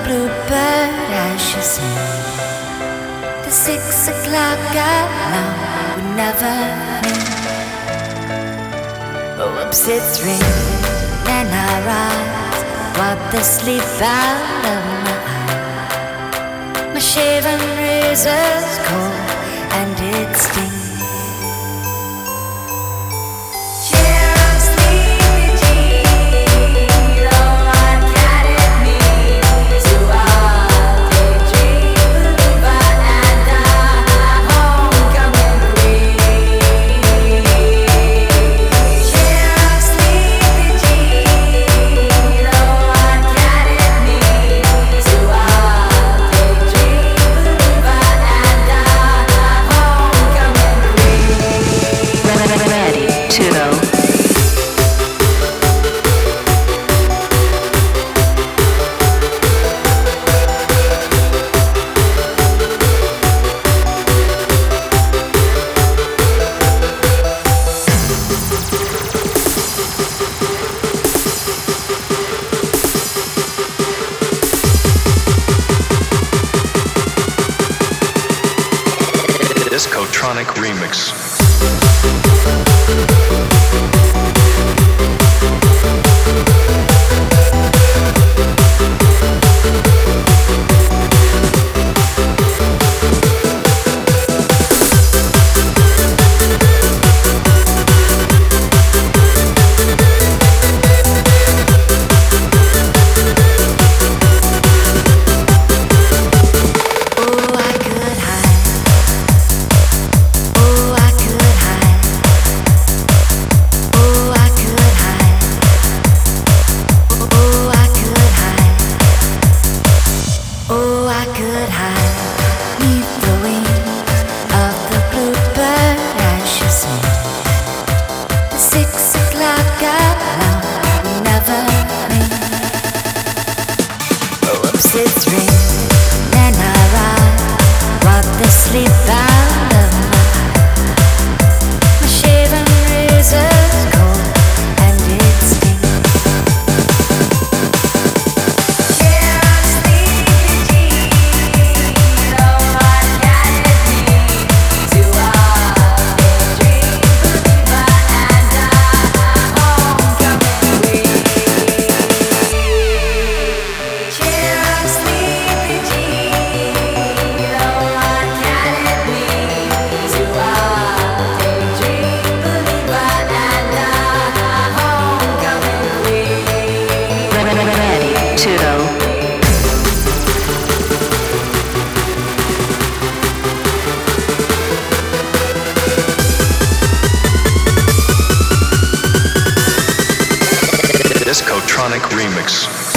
bluebird as she sings. The 6 o'clock alarm would never ring. Oh, whoops, it's ringing and I rise, wipe the sleep out of my eyes. My shaven razor's cold and it stings. Discotronic Remix. It's ringing and I rise, wipe the sleep out of my eyes. My shaven razor's cold and it stings. Yeah, I'm sleepy Jean. Oh, I guided me to a daydream believer and a homecoming queen. Discotronic Remix.